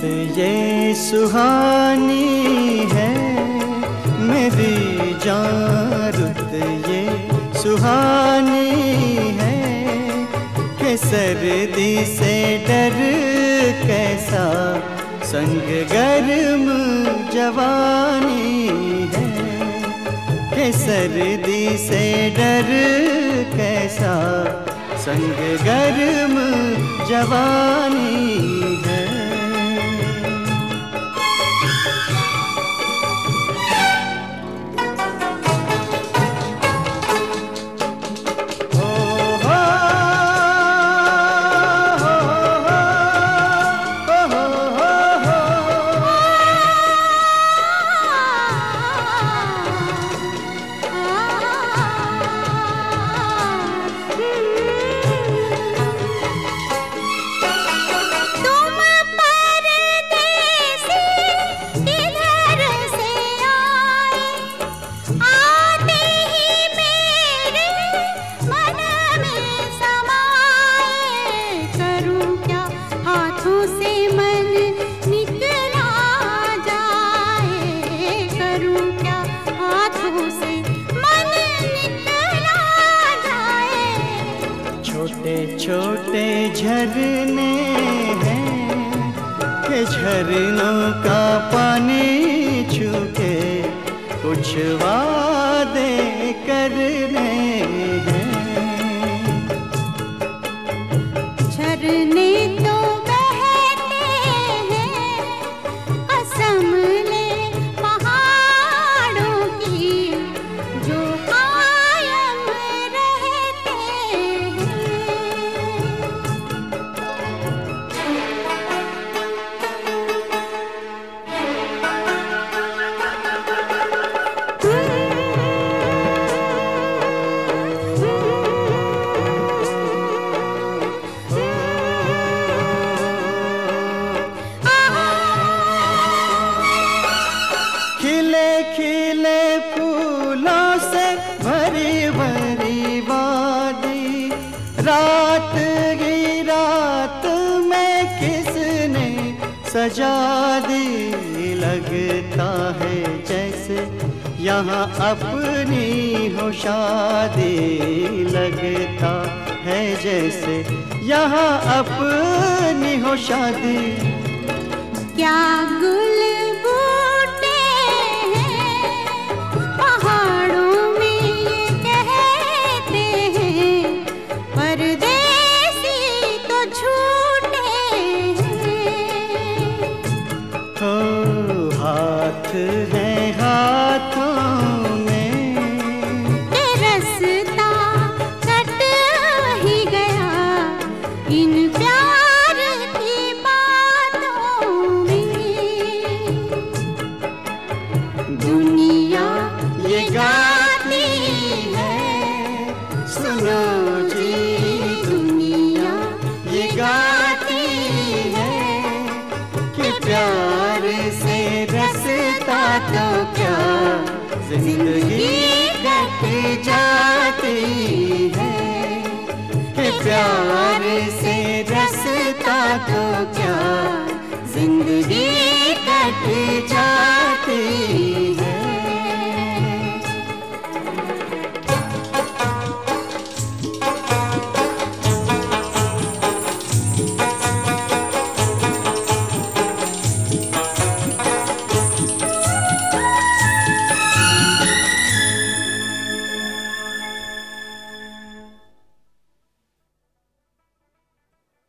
ये सुहानी है मेरी जान, रुत ये सुहानी है कि सर्दी से डर कैसा संग गर्म जवानी है, कि सर्दी से डर कैसा संग गर्म जवानी है। छोटे झरने हैं कि झरनों का पानी छूके कुछ वादे करने हैं। झरने तो बहते हैं कसम ले पहाड़ों की, जो कायम रहते हैं। खिले खिले फूलों से भरी भरी वादी, रात ही रात में किसने सजा दी। लगता है जैसे यहाँ अपनी हो शादी, लगता है जैसे यहाँ अपनी हो शादी। क्या गुल हाथ है हाथों में रास्ता कट ही गया इन प्यार की बातों में। दुनिया ये गाती है, सुनो जी दुनिया ये गाती है कि प्यार से रसता तो क्या जिंदगी कट जाती है, कि प्यार से रसता तो क्या जिंदगी कट जाती है।